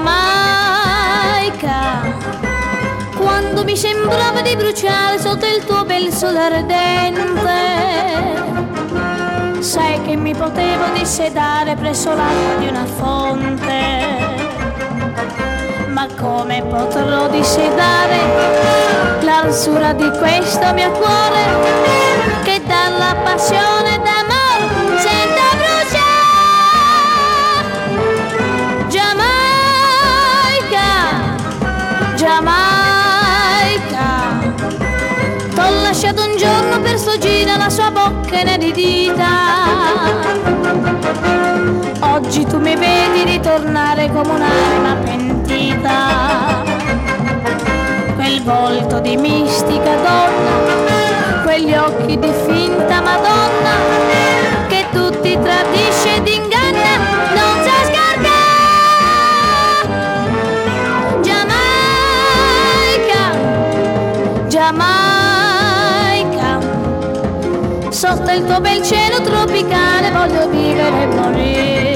Giamaica, quando mi sembrava di bruciare sotto il tuo bel sole ardente, sai che mi potevo dissedare presso l'acqua di una fonte. Ma come potrò dissedare l'arsura di questo mio cuore, che dalla passione d'amor sento bruciare? Giamaica, Giamaica, t'ho lasciato un giorno per sfuggire alla sua bocca inedita. Oggi tu mi vedi ritornare come un'anima pentita. Quel volto di mistica donna, quegli occhi di finta Madonna, che tutti tradisce ed inganna, non sa scardare. Giamaica, Giamaica, sotto il tuo bel cielo tropicale voglio vivere e morire.